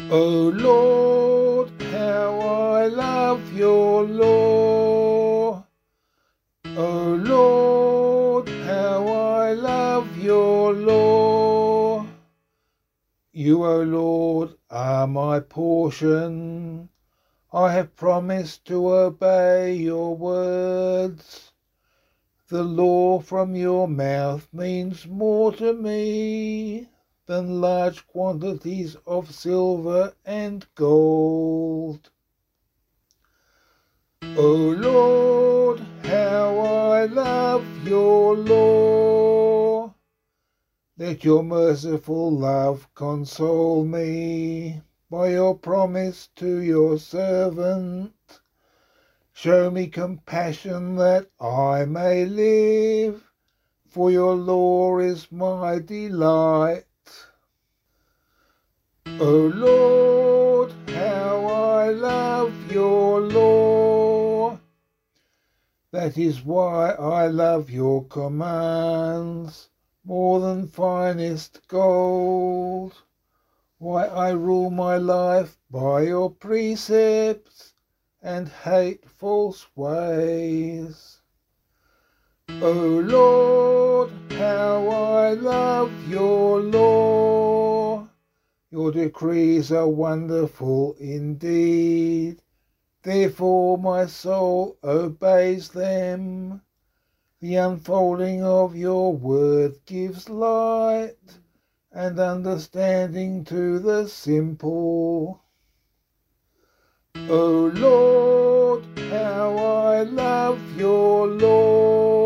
O Lord, how I love your law. O Lord, how I love your law. You, O Lord, are my portion. I have promised to obey your words. The law from your mouth means more to me than large quantities of silver and gold. O Lord, how I love your law. Let your merciful love console me by your promise to your servant. Show me compassion that I may live, for your law is my delight. O Lord, how I love your law. That is why I love your commands more than finest gold. Why I rule my life by your precepts and hate false ways. O Lord, how I love your law. Your decrees are wonderful indeed. Therefore my soul obeys them. The unfolding of your word gives light and understanding to the simple. O Lord, how I love your law.